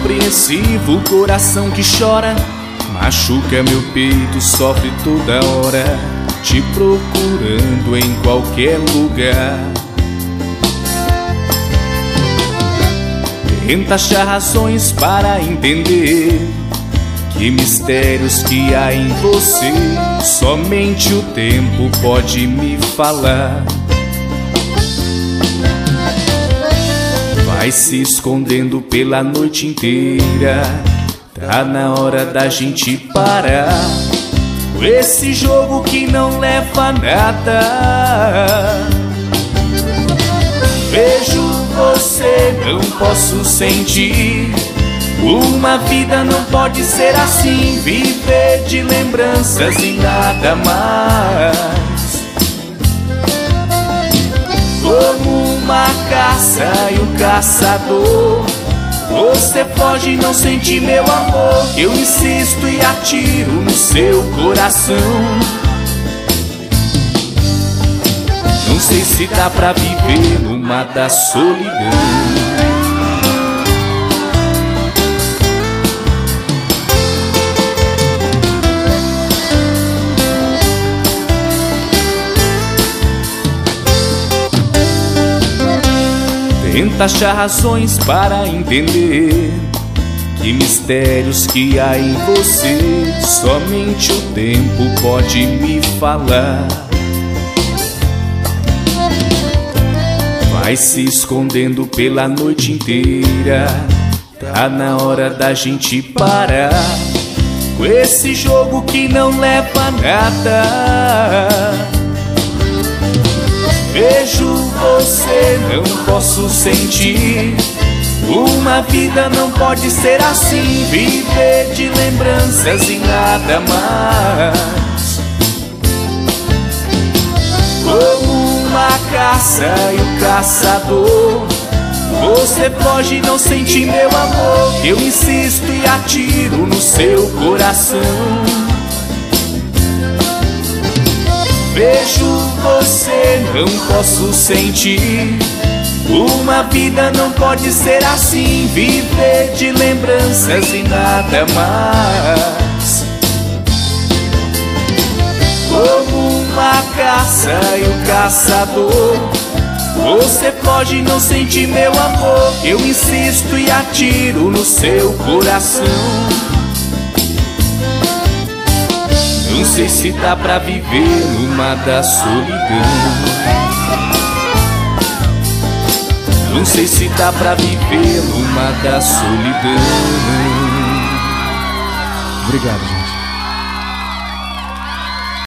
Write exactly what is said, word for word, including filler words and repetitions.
incompreensivo coração que chora, machuca meu peito, sofre toda hora, te procurando em qualquer lugar. Tenta achar razões para entender que mistérios que há em você somente o tempo pode me falar. Vai se escondendo pela noite inteira, tá na hora da gente parar com esse jogo que não leva a nada. Vejo você, não posso sentir. Uma vida não pode ser assim, viver de lembranças e nada mais. Como uma caça e um caçador, você foge e não sente meu amor. Eu insisto e atiro no seu coração. Não sei se dá pra viver numa da solidão. Tenta achar razões para entender que mistérios que há em você somente o tempo pode me falar. Vai se escondendo pela noite inteira, tá na hora da gente parar com esse jogo que não leva a nada. Vejo você, não posso sentir. Uma vida não pode ser assim, viver de lembranças e nada mais. Como uma caça e um caçador, você foge e não sente meu amor. Eu insisto e atiro no seu coração. Vejo você, não posso sentir. Uma vida não pode ser assim, viver de lembranças e nada mais. Como uma caça e um caçador, você foge e não sente meu amor. Eu insisto e atiro no seu coração. Não sei se dá pra viver numa da solidão. Não sei se dá pra viver numa da solidão. Obrigado, gente.